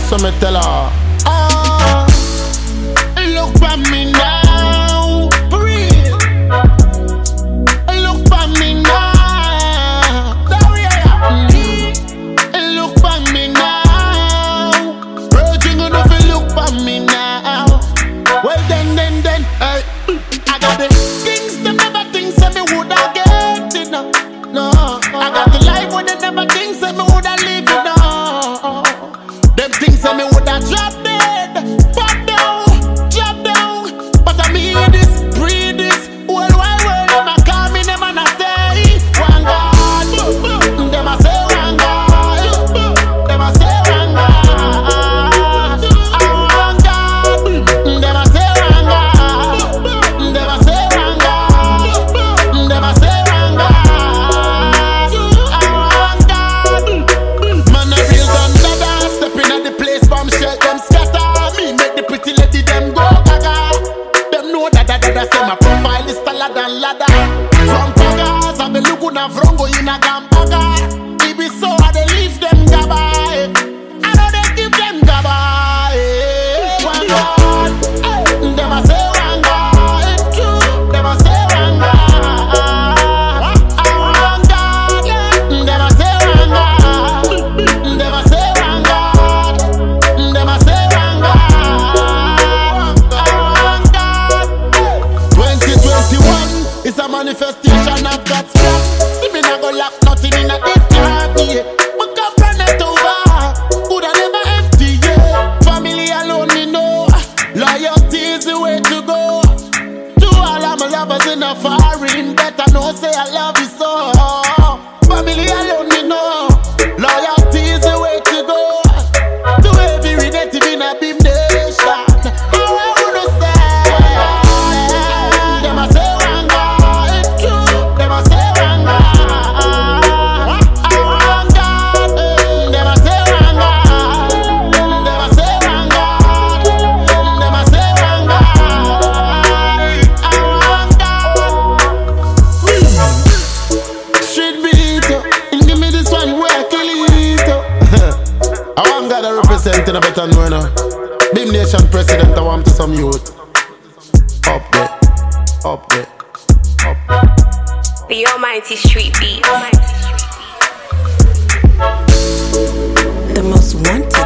So me tell her, look for me now, for real. Look for me now, look for me now. Virgin gonna feel look for me now. Well then, hey, I got the things they never think say me woulda get it now. No, I got the life where they never think say me woulda live it now. Them things say me woulda drop dead, drop down. But I mean this, breathe this, whole wide world them a call me, them and I say one God. Them a say one God. Them a say one God. One God. Them a say one God. Them a say one God. Them a say one God. One God. Man a real gun dada, stepping at the place from shell them scatter. Me make the pretty lady them go gaga. Them know that say my profile is taller than ladder. From Pagas, I be looking at Frongo in a Gampaga. It be so hard they leave them gaba. I know they give them gaba. One God, them a say one God. Them a say one God. One God, them a say one God. Them a say one God. Them a say one God. One God. 2021 is a manifestation of God's plan. See me not go lock nothing in a this time, yeah. But come run it over, could I never empty, yeah. Family alone, me know. Loyalty is the way to go. To all of my lovers in a foreign, better know say I love you so. Family alone, me know. Loyalty is the way to go. To every relative in a beam nation. How I wanna say, them a say one God. Them a say one God. One God. Them a say one God. Them a say one God. Them a say one God. Street beat, give me this one where I kill it. I want God to represent in a better know now. Beam Nation president, I want to some youth. Up there, up there, up there. The Almighty Street Beat. The most wanted.